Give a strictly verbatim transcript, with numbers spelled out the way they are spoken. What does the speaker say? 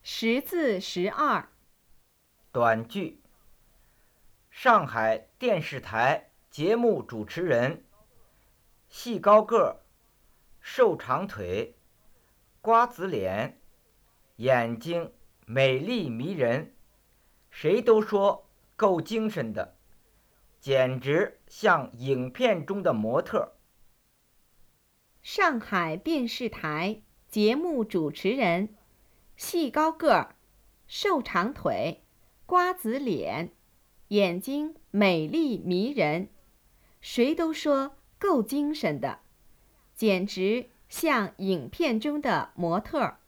识字十二。 短句：上海电视台节目主持人，细高个儿，瘦长腿，瓜子脸，眼睛美丽迷人，谁都说够精神的，简直像影片中的模特。 上海电视台节目主持人，细高个儿，瘦长腿，瓜子脸，眼睛美丽迷人，谁都说够精神的，简直像影片中的模特。